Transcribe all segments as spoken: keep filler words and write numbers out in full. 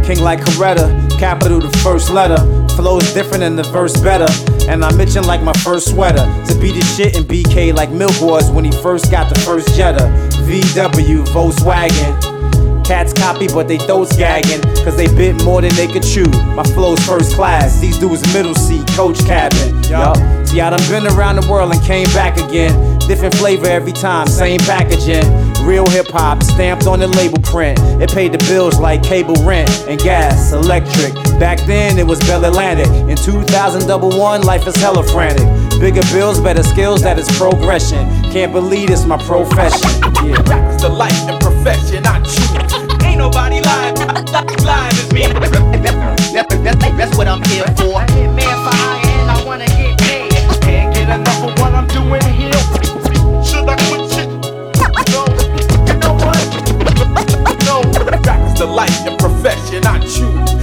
King like Coretta, capital the first letter. Flows different and the verse better. And I'm itching like my first sweater to be the shit in B K like Milk was when he first got the first Jetta. V W, Volkswagen. Cats copy but they throats gagging, cause they bit more than they could chew. My flow's first class, these dudes middle seat, coach cabin. Yup, see I done been around the world and came back again. Different flavor every time, same packaging. Real hip hop, stamped on the label print. It paid the bills like cable rent and gas, electric. Back then it was Bell Atlantic. In two thousand one, life is hella frantic. Bigger bills, better skills, that is progression. Can't believe it's my profession. Yeah. Rap is the life and profession I choose. Ain't nobody lying, lying is me. That's what I'm here for. I hit man for hire and I wanna get paid. Can't get enough of what I'm doing here. Should I quit shit? No, you know what? No, rap is the life and profession I choose.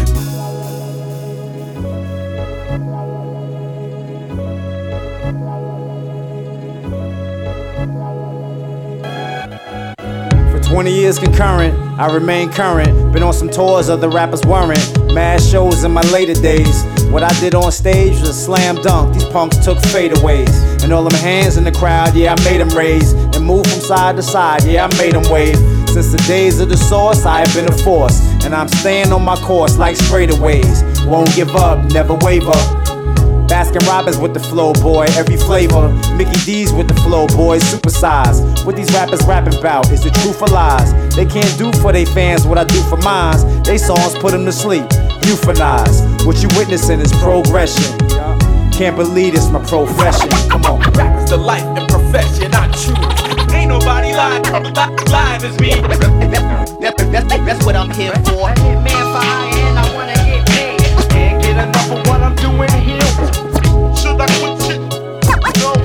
twenty years concurrent, I remain current. Been on some tours other rappers weren't. Mad shows in my later days. What I did on stage was a slam dunk. These punks took fadeaways. And all them hands in the crowd, yeah, I made them raise. And move from side to side, yeah, I made them wave. Since the days of the source, I have been a force. And I'm staying on my course like straightaways. Won't give up, never waver. Baskin Robbins with the flow, boy, every flavor. Mickey D's with the flow, boys, supersize. What these rappers rapping about is the truth or lies. They can't do for they fans what I do for mines. They songs put them to sleep, euphanize. What you witnessing is progression. Can't believe it's my profession. Come on. Rap is the life and profession I choose. Ain't nobody lying, lying is me. That's what I'm here for. I hit man for hire and I wanna get paid. Can't get enough of what I'm doing here. Should I quit shit? No,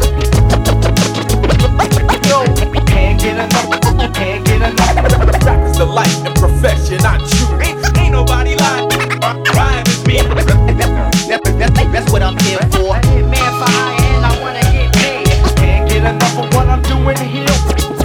No, can't get enough, can't get enough. rap is the life and profession I choose. Ain't, ain't nobody lying, lying is me. That's what I'm here for. I hit man for hire and I wanna get paid. Can't get enough of what I'm doing here.